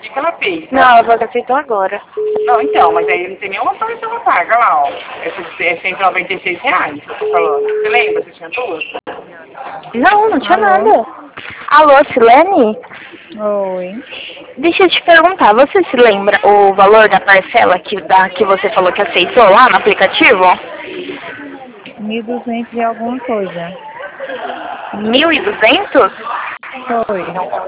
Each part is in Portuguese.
que ela fez? Não, ela falou que aceitou agora. Não, então, mas aí não tem nenhuma opção ela paga lá, ó. É R$ 196, que eu tô falando. Você lembra? Você tinha duas? Não, não tinha Alô? nada. Alô, Silene? Oi. Deixa eu te perguntar, você se lembra o valor da parcela que você falou que aceitou lá no aplicativo? 1.200 e alguma coisa. 1.200? Foi.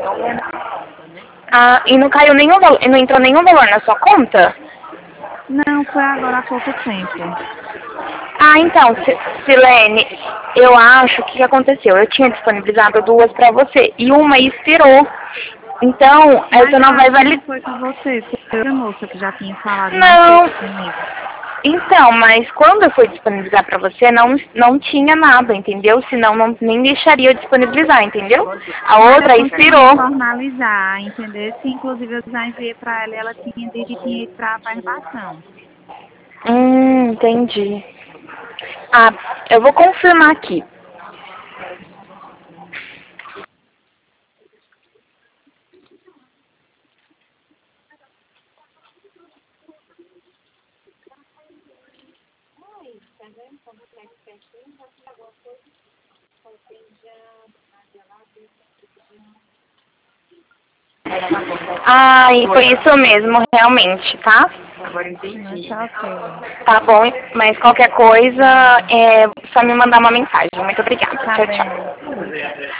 Ah, e não caiu nenhum valor, não entrou nenhum valor na sua conta? Não, foi agora há pouco tempo. Ah, então, Silene, eu acho que aconteceu. Eu tinha disponibilizado duas pra você e uma expirou. Então, Mas essa não vai acho que não valer. foi com você, foi outra moça que já tinha falado mais Não. cedo comigo. Então, mas quando eu fui disponibilizar pra você, não tinha nada, entendeu? Senão nem deixaria eu disponibilizar, entendeu? A Mas outra eu consegui expirou. formalizar, entendeu? Se inclusive eu já enviei pra ela e ela tinha dito que tinha ido pra averbação. Entendi. Ah, eu vou confirmar aqui. Ai, foi isso mesmo, realmente, tá? Agora Mas entendi. tá ok. Tá bom, mas qualquer coisa, é só me mandar uma mensagem. Muito obrigada. Tá Tchau, bem. tchau.